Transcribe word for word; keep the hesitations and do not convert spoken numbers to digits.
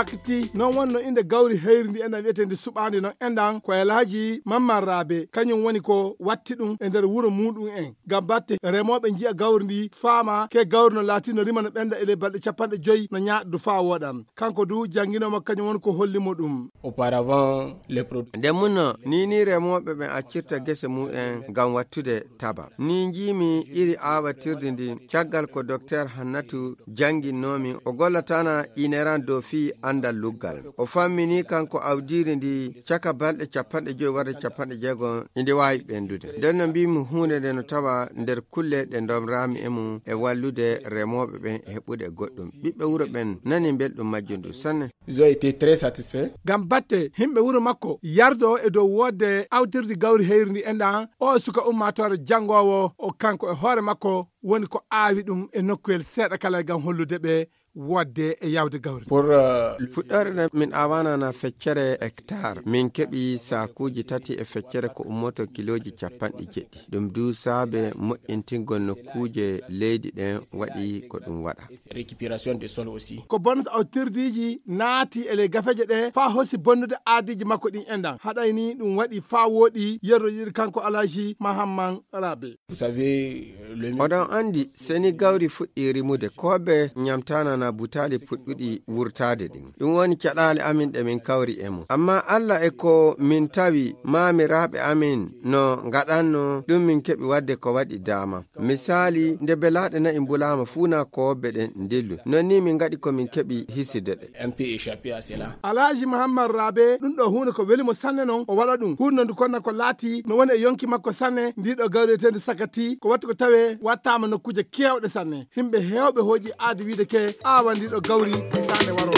sakti non wonno inde gawri heyrindi endan wi'etende suɓande non endan ko Alhaji Mamman Rabe kañum woni ko watti ɗum e nder wuro muɗum en gam batte remoɓe jiya gawri ndi faama ke gawri no laati no rima no ɓenda ele balɗe capanɗe joyyi no ñaaɗdu fa woɗam kanko du jangguinomo kañum woni ko hollimo ɗum. Auparavant les produits nde munno ni ni remoɓe ɓe accirta gese mu'en gam wattude taba ni jimi iri awatirde ndi caggal ko docteur Hannatu janginnomi o gollatana ineran dow fi andal luggal o fammini kanko awdiri ndi caka balɗe capanɗe joyi warde capanɗe jeegon inde wawi ɓendude nden no mbimi hunde nde no tawa nder kulle ɗe domrami e mum e wallude remoɓe ɓen e heɓude goɗɗum ɓiɓɓe wuro ɓen nani belɗum majjum ndu sanne. Ils ont été très satisfaits. Gam batte himɓe wuro makko yardo e dow wodde awtirde gawri heyri enɗan o suka ummatore jangowo o kanko e hoore makko woni ko aawi ɗum e nokkuel seeɗa kala gam hollude ɓe wadde e yawde gawri. Pour uh, fuɗɗore min awanana feccere hectare min keɓi sakuji tati e feccere ko ummoto kiloji capanɗe jeɗɗi ɗum du saabe moƴƴintingol nokkuje leydi ɗen waɗi ko ɗum waɗa. Récupération des sols aussi. Ko bonnata awtirdiji naati ele gafeje ɗe fa hosi bonnude aadiji makko ɗin endan haɗayni ɗum waɗi fa woɗi yerroyiɗi kanko Alhaji Mamman Rabe. Vous savez le oɗon andi seni gawri fuɗɗi rimude koɓe ñamtana na butali puɗɗuɗi wurtade ɗin ɗum woni caɗale amin ɗe min kawri e mum amma Allah e ko min tawi mamiraɓe amin no gaɗanno ɗum min keɓi wadde ko waɗi dama misali nde belaɗe nayi mbulama funa koɓe ɗen dillu non ni min gaɗi ko min keɓi hiside ɗe un peu échappé à cela. Alhaji Mamman Rabe ɗum ɗo hunde ko welimo sanne non o waɗa ɗum hunde ndu konna ko laati no woni e yonki makko sanne ndiɗo gawretede sakati ko watti ko tawe wattama nokkuje kewɗe sanne himɓe hewɓe hooƴi aadi wiide ke awa ndiɗo gawri hikande waro